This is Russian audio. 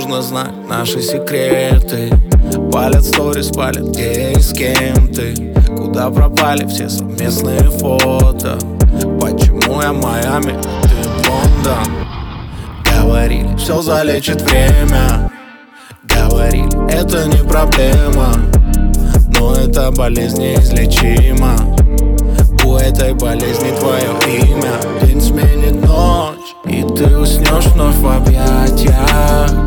нужно знать наши секреты. Палят сторис, палят где и с кем ты. Куда пропали все совместные фото? Почему я Майами, а ты Лондон? Говорили, все залечит время. Говорили, это не проблема. Но эта болезнь неизлечима. У этой болезни твое имя. День сменит ночь, и ты уснешь вновь в объятиях.